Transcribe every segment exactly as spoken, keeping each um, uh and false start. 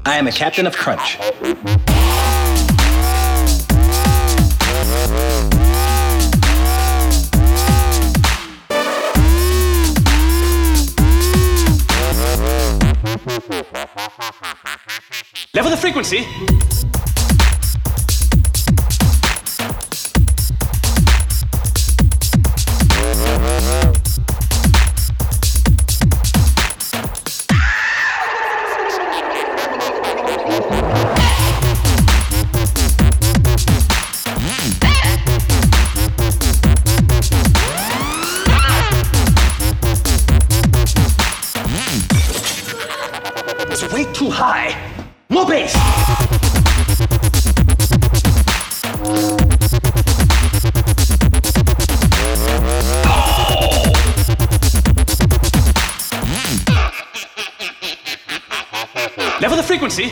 I am a captain of crunch. Level the frequency. It's way too high. More bass. Level the frequency.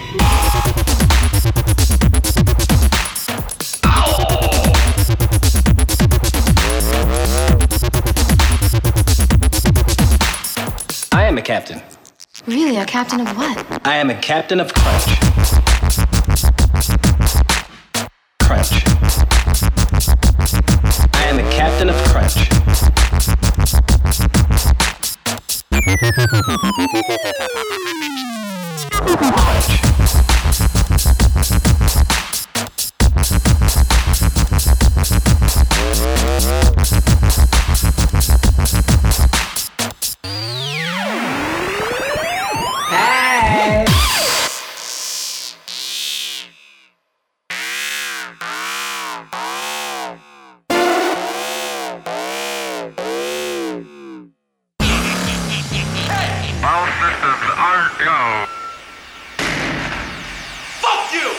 I am a captain. Really, a captain of what? I am a captain of crunch. Crunch. I am a captain of crunch. All systems are go. Fuck you!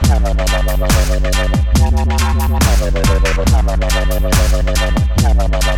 Thank you.